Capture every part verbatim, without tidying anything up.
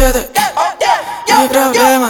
dedo, не проблема.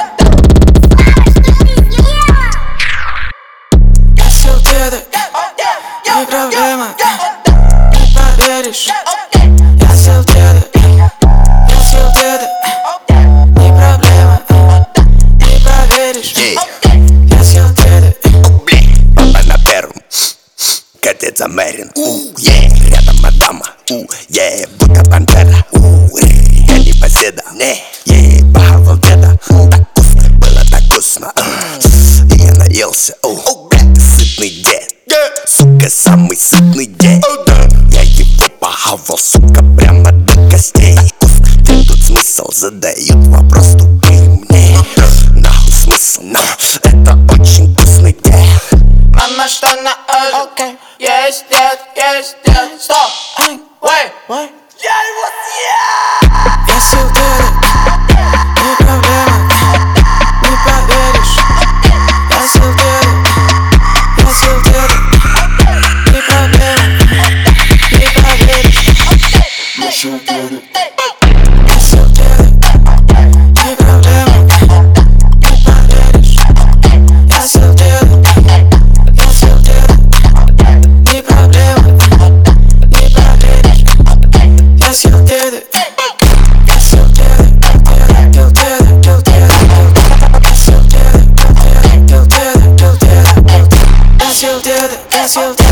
Я сел деда, не проблема. Не поверишь, я сел деда, я сел деда, не проблема. Не поверишь, я сел деда. Папа на первом, катец Америн, рядом мадама, будто пантера, я не поседа, я похавал деда, так вкусно, было так вкусно, и я наелся, сытный дед, сука, самый сытный дед, я его похавал, сука, прямо до костей. Где тут смысл, задают вопрос тупые мне, нахуй смысл, но это очень вкусный дед. Мама, что на ужин? Есть дед, есть дед. Стоп! Wait! Я его съел! Я сел деда, не проблема. Не поверишь, я сел деда, я сел деда, не проблема. Не поверишь, я сел деда, я сел деда, не проблема. Не поверишь, я сел деда, я сел деда, не проблема. Не поверишь, я сел деда, я сел деда, дел деда, дел деда, я сел деда, дел деда, дел деда, дел деда, я сел деда, я сел деда.